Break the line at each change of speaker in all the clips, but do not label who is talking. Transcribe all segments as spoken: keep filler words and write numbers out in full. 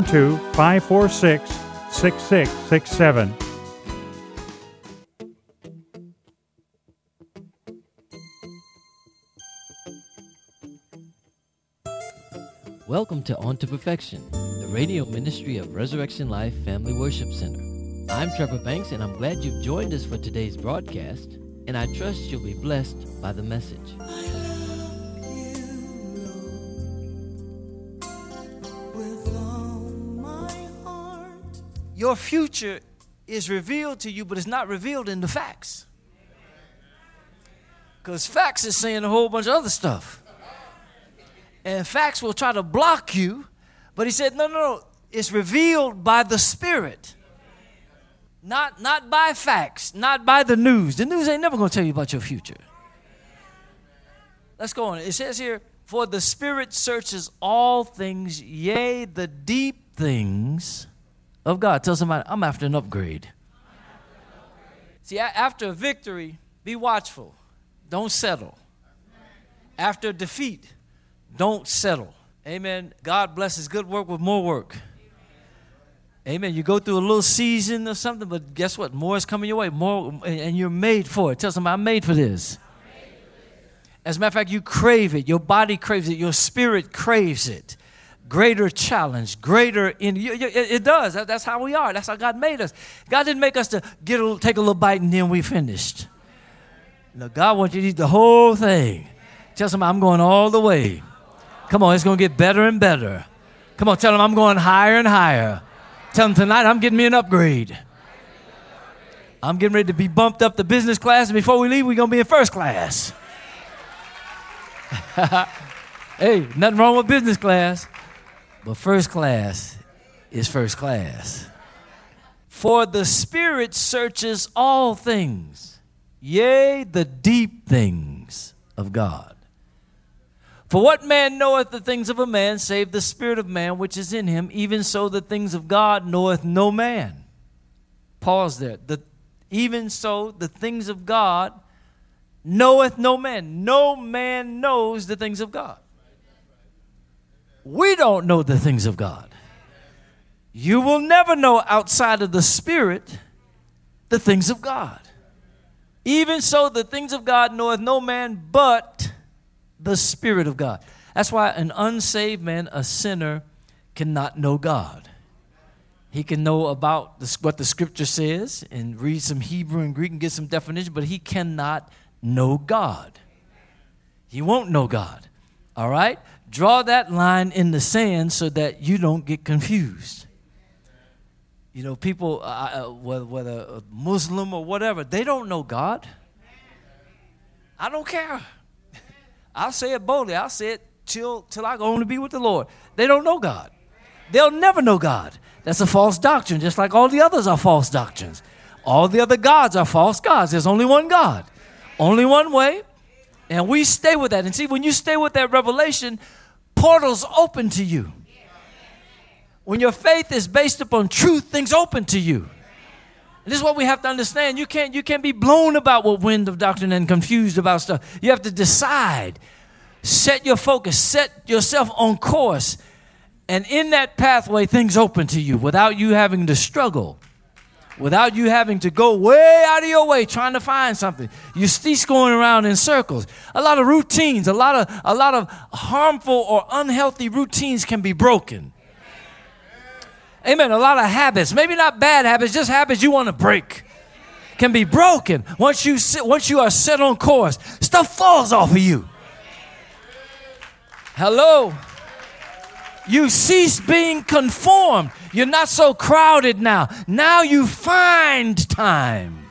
two, five four six, six six six seven.
Welcome to On to Perfection, the radio ministry of Resurrection Life Family Worship Center. I'm Trevor Banks, and I'm glad you've joined us for today's broadcast, and I trust you'll be blessed by the message.
Your future is revealed to you, but it's not revealed in the facts. Because facts is saying a whole bunch of other stuff. And facts will try to block you. But he said, no, no, no. It's revealed by the Spirit. Not, not by facts. Not by the news. The news ain't never going to tell you about your future. Let's go on. It says here, for the Spirit searches all things, yea, the deep things of God. Tell somebody, I'm after an upgrade. See, after a victory, be watchful. Don't settle. After defeat, don't settle. Amen. God blesses good work with more work. Amen. You go through a little season or something, but guess what? More is coming your way. More, and you're made for it. Tell somebody, I'm made for this. As a matter of fact, you crave it. Your body craves it. Your spirit craves it. Greater challenge, greater in you. It does. That's how we are. That's how God made us. God didn't make us to get a, take a little bite and then we finished. No, God wants you to eat the whole thing. Tell somebody, I'm going all the way. Come on, it's going to get better and better. Come on, tell them I'm going higher and higher. Tell them tonight I'm getting me an upgrade. I'm getting ready to be bumped up to business class, and before we leave, we're going to be in first class. Hey, nothing wrong with business class, but first class is first class. For the Spirit searches all things, yea, the deep things of God. For what man knoweth the things of a man, save the spirit of man which is in him? Even so the things of God knoweth no man. Pause there. The, even so the things of God knoweth no man. No man knows the things of God. We don't know the things of God. You will never know outside of the Spirit the things of God. Even so the things of God knoweth no man but the Spirit of God. That's why an unsaved man, a sinner, cannot know God. He can know about the, what the Scripture says and read some Hebrew and Greek and get some definition, but he cannot know God. He won't know God. All right? Draw that line in the sand so that you don't get confused. You know, people, uh, whether, whether a Muslim or whatever, they don't know God. I don't care. I'll say it boldly. I'll say it till, till I go home to be with the Lord. They don't know God. They'll never know God. That's a false doctrine, just like all the others are false doctrines. All the other gods are false gods. There's only one God, only one way, and we stay with that. And see, when you stay with that revelation, portals open to you. When your faith is based upon truth, things open to you. And this is what we have to understand. You can't, you can't be blown about what wind of doctrine and confused about stuff. You have to decide. Set your focus. Set yourself on course. And in that pathway, things open to you without you having to struggle. Without you having to go way out of your way trying to find something. You cease going around in circles. A lot of routines, a lot of, a lot of harmful or unhealthy routines can be broken. Amen. A lot of habits, maybe not bad habits, just habits you want to break, can be broken. Once you sit, once you are set on course, stuff falls off of you. Hello. You cease being conformed. You're not so crowded now. Now you find time.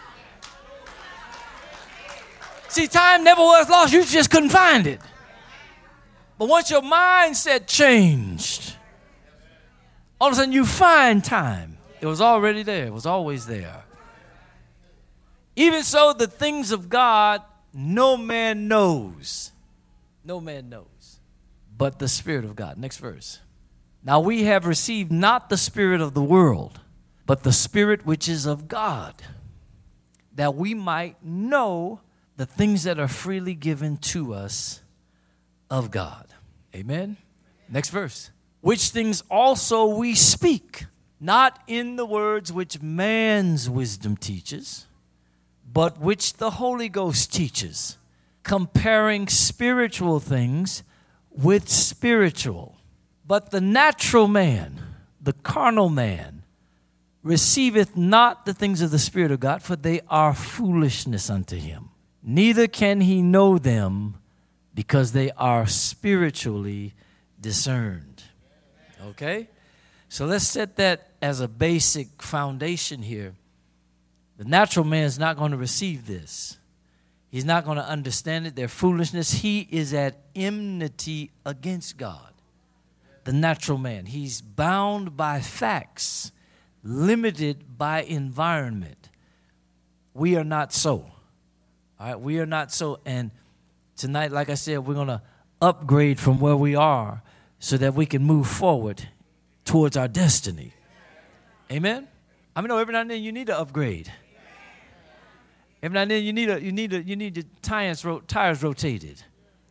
See, time never was lost. You just couldn't find it. But once your mindset changed, all of a sudden you find time. It was already there. It was always there. Even so, the things of God, no man knows. No man knows. But the Spirit of God. Next verse. Now we have received not the spirit of the world, but the Spirit which is of God, that we might know the things that are freely given to us of God. Amen. Next verse. which things also we speak, not in the words which man's wisdom teaches, but which the Holy Ghost teaches, comparing spiritual things with spiritual. But the natural man, the carnal man, receiveth not the things of the Spirit of God, for they are foolishness unto him. Neither can he know them, because they are spiritually discerned. Okay? So let's set that as a basic foundation here. The natural man is not going to receive this. He's not going to understand it. Their foolishness. He is at enmity against God. The natural man. He's bound by facts, limited by environment. We are not so. All right, we are not so. And tonight, like I said, we're going to upgrade from where we are so that we can move forward towards our destiny. Amen? I mean, no, every now and then you need to upgrade. Every now and then you need a, you need a, you need the tires, ro- tires rotated.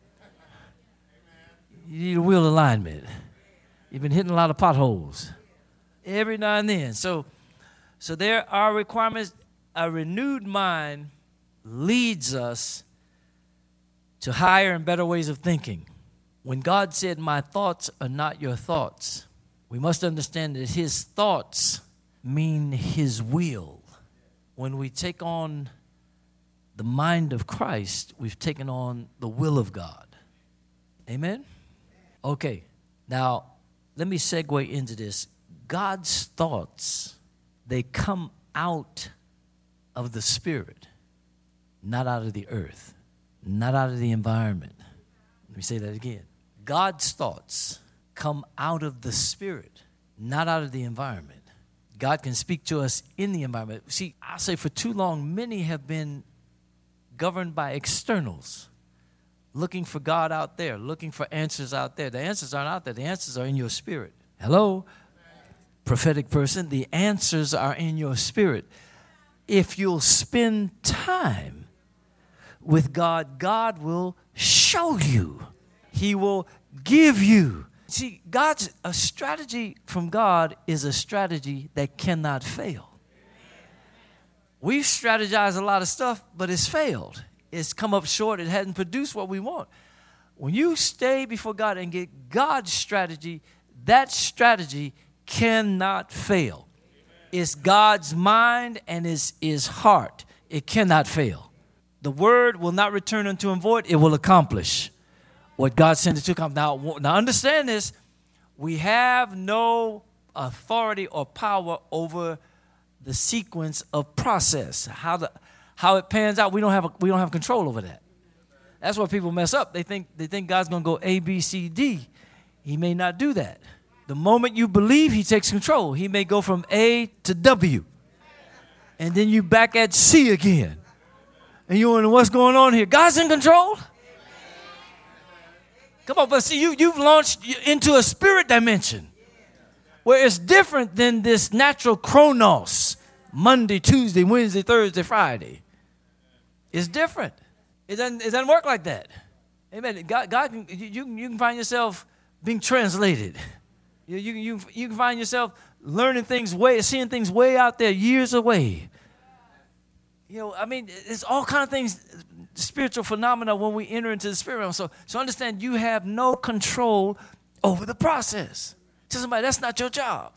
You need a wheel alignment. You've been hitting a lot of potholes. Every now and then. So, so there are requirements. A renewed mind leads us to higher and better ways of thinking. When God said, "My thoughts are not your thoughts," we must understand that his thoughts mean his will. When we take on the mind of Christ, we've taken on the will of God. Amen? Okay, now let me segue into this. God's thoughts, they come out of the Spirit, not out of the earth, not out of the environment. Let me say that again. God's thoughts come out of the Spirit, not out of the environment. God can speak to us in the environment. See, I'll say for too long, many have been governed by externals, looking for God out there, looking for answers out there. The answers aren't out there. The answers are in your spirit. Hello, prophetic person. The answers are in your spirit. If you'll spend time with God, God will show you. He will give you. See, God's a strategy from God is a strategy that cannot fail. We've strategized a lot of stuff, but it's failed. It's come up short. It hasn't produced what we want. When you stay before God and get God's strategy, that strategy cannot fail. It's God's mind and it's his heart. It cannot fail. The word will not return unto him void. It will accomplish what God sent it to come. Now, now understand this. We have no authority or power over the sequence of process. How the how it pans out, we don't have a, we don't have control over that. That's where people mess up. They think they think God's going to go A, B, C, D. He may not do that. The moment you believe, he takes control. He may go from A to W. And then you back at C again. And you wonder what's going on here. God's in control. Come on, but see, you, you've launched into a spirit dimension where it's different than this natural chronos, Monday, Tuesday, Wednesday, Thursday, Friday. It's different. It doesn't, it doesn't work like that. Amen. God, God can, you, you can find yourself being translated. You, you, you, you can find yourself learning things way, seeing things way out there, years away. You know, I mean, it's all kind of things, spiritual phenomena when we enter into the spirit realm. So, so understand you have no control over the process. Tell somebody, that's not your job.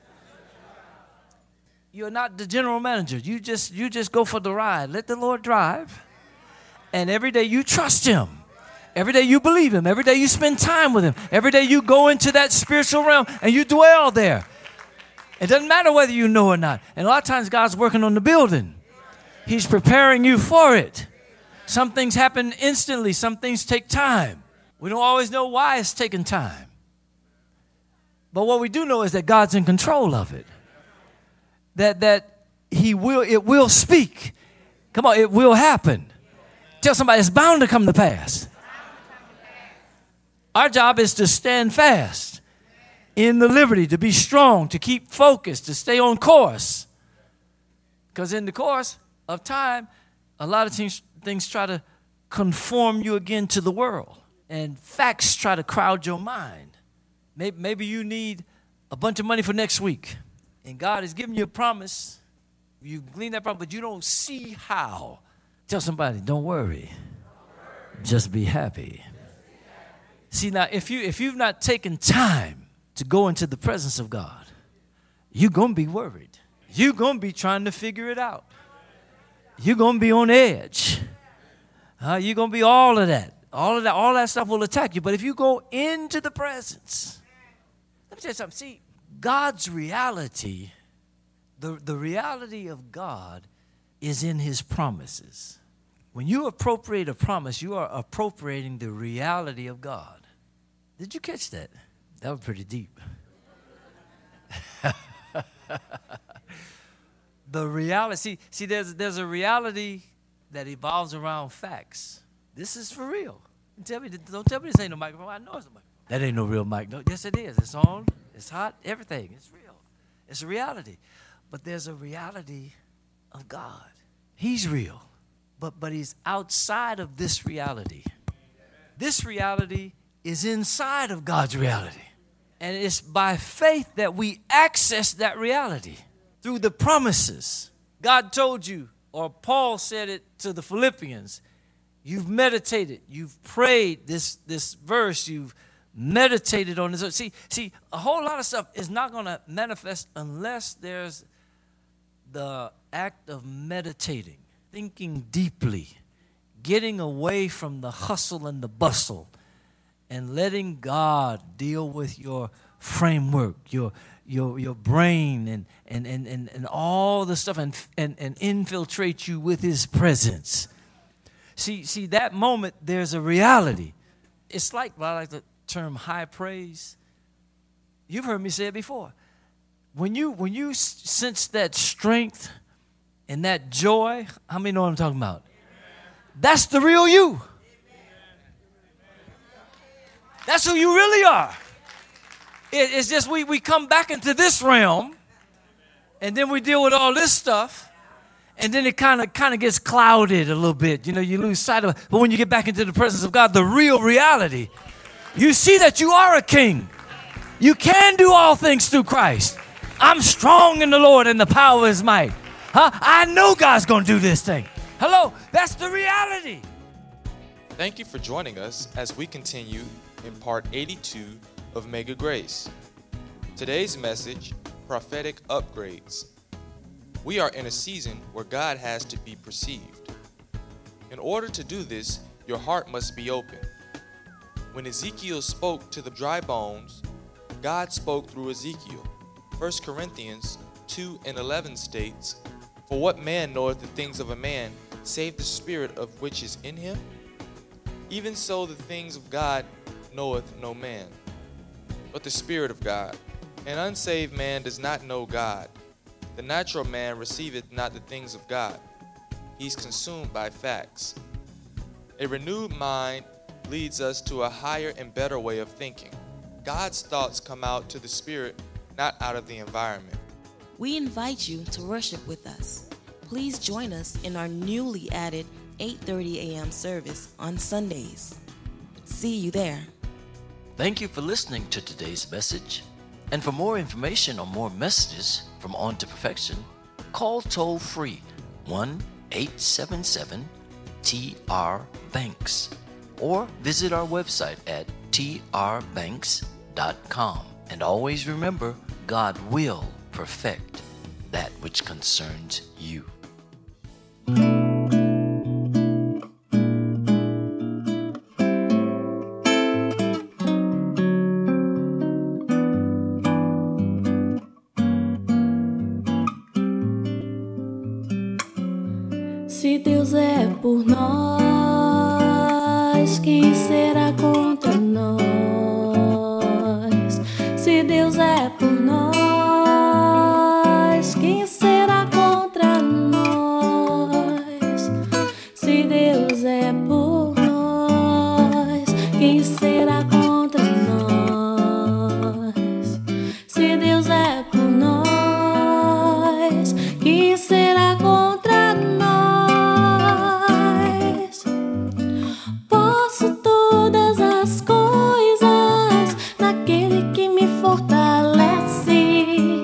You're not the general manager. You just, you just go for the ride. Let the Lord drive. And every day you trust him. Every day you believe him. Every day you spend time with him. Every day you go into that spiritual realm and you dwell there. It doesn't matter whether you know or not. And a lot of times God's working on the building. He's preparing you for it. Some things happen instantly. Some things take time. We don't always know why it's taking time. But what we do know is that God's in control of it. That that he will, it will speak. Come on, it will happen. Tell somebody it's bound to come to pass. Our job is to stand fast in the liberty, to be strong, to keep focused, to stay on course. Because in the course of time, a lot of things, things try to conform you again to the world. And facts try to crowd your mind. Maybe, maybe you need a bunch of money for next week, and God has given you a promise. You glean that promise, but you don't see how. Tell somebody, don't worry. Just be happy. See, now, if, you, if you've not taken time to go into the presence of God, you're going to be worried. You're going to be trying to figure it out. You're going to be on edge. Uh, you're going to be all of that. All of that, all that stuff will attack you. But if you go into the presence, let me tell you something. See, God's reality, the, the reality of God is in his promises. When you appropriate a promise, you are appropriating the reality of God. Did you catch that? That was pretty deep. The reality, see, see there's, there's a reality that evolves around facts. This is for real. Tell me, don't tell me this ain't no microphone. I know it's a microphone. That ain't no real mic. No, yes, it is. It's on. It's hot. Everything. It's real. It's a reality. But there's a reality of God. He's real. But, but he's outside of this reality. This reality is inside of God's reality. And it's by faith that we access that reality through the promises. God told you, or Paul said it to the Philippians, you've meditated, you've prayed this, this verse, you've meditated on this. See, see, a whole lot of stuff is not going to manifest unless there's the act of meditating, thinking deeply, getting away from the hustle and the bustle, and letting God deal with your framework, your your your brain, and and and and, and all the stuff, and, and and infiltrate you with his presence. See, see, that moment, there's a reality. It's like, well, I like the term high praise. You've heard me say it before. When you when you sense that strength and that joy, how many know what I'm talking about? That's the real you. That's who you really are. It, it's just we, we come back into this realm, and then we deal with all this stuff, and then it kind of kind of gets clouded a little bit. You know, you lose sight of it. But when you get back into the presence of God, the real reality, you see that you are a king. You can do all things through Christ. I'm strong in the Lord and the power of his might. Huh? I know God's going to do this thing. Hello, that's the reality.
Thank you for joining us as we continue in part eighty-two of Mega Grace. Today's message, prophetic upgrades. We are in a season where God has to be perceived. In order to do this, your heart must be open. When Ezekiel spoke to the dry bones, God spoke through Ezekiel. First Corinthians two and eleven states, "For what man knoweth the things of a man, save the spirit of which is in him? Even so the things of God knoweth no man, but the Spirit of God. An unsaved man does not know God. The natural man receiveth not the things of God. He is consumed by facts." A renewed mind leads us to a higher and better way of thinking. God's thoughts come out to the Spirit, not out of the environment.
We invite you to worship with us. Please join us in our newly added eight thirty a.m. service on Sundays. See you there.
Thank you for listening to today's message. And for more information or more messages from On to Perfection, call toll free one eight seven seven T R Banks or visit our website at T R banks dot com. And always remember, God will perfect that which concerns you.
Se Deus é por nós, quem será